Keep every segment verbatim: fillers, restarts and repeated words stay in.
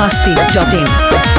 Masti dot in.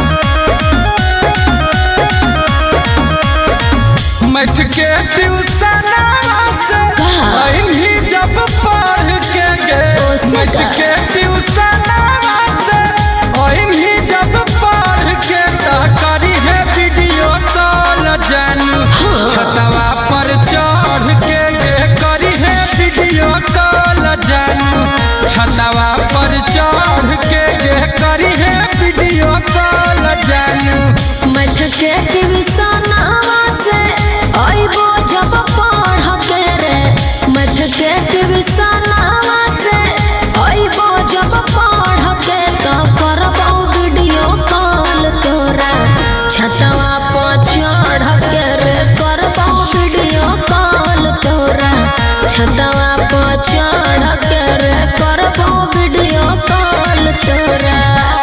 Math के tuition से अइन्ही जब पढ़ के गे मैथ के ट्यूशन से अइन्ही जब पढ़ के त करी है वीडियो कॉल जानू छतवा पर चढ़ के गे करी है वीडियो कॉल जानू छतवा पर चढ़ के गे करी है वीडियो कॉल जानू। मैथ के ट्यूशन से आइबो जब पढ़ के रे मैथ के ट्यूशन से आइबो जब पढ़ के तो करबो वीडियो कॉल तोरा छतवा पर चढ़ के रे करबो वीडियो कॉल तोरा छतवा पर चढ़ के रे करबो वीडियो कॉल तोरा।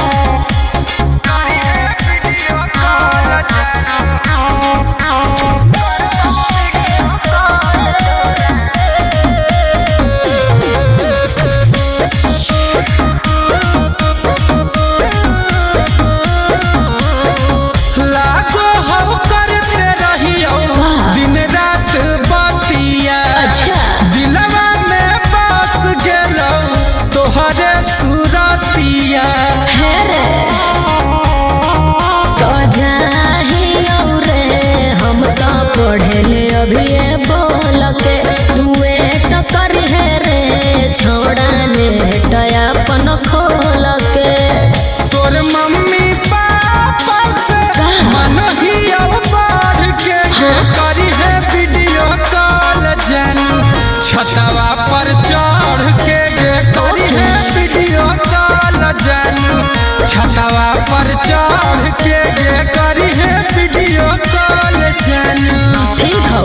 पढ़ेले अभी बोल के तुए तो कर है रे छोड़ा ने टयापन खोल के तोर मम्मी पापा से मन ही बढ़ के करी है वीडियो कॉल जानू छतवा पर चढ़ के गे करी है वीडियो कॉल जानू छतवा पर चढ़ के गे करी है वीडियो कॉल जानू। ठीक हो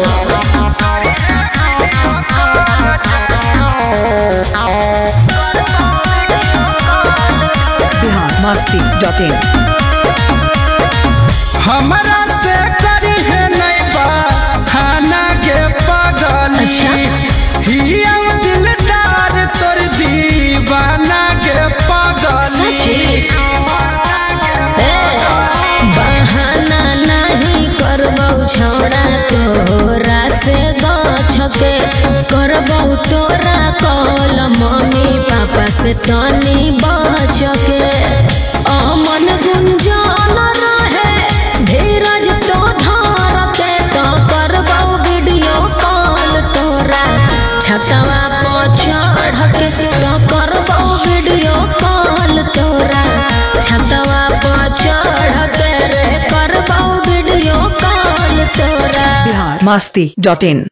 बिहार मस्ती डॉट इन। हमारा से करी है नहीं बा खाना के पागल हिया दिलदार तोर दीवाना के पागल बहाना नहीं करबौ छोड़ा तोरा से गछ के करबौ तोरा कॉल मम्मी पापा से तनी बच के अमन गुंजन रहे धीरज तो धार के तो करबौ वीडियो कॉल तोरा छतवा पर चढ़ के तो करबौ वीडियो कॉल तोरा छतवा पर चढ़ के रे करबौ वीडियो कॉल तोरा। बिहार मस्ती डॉट इन।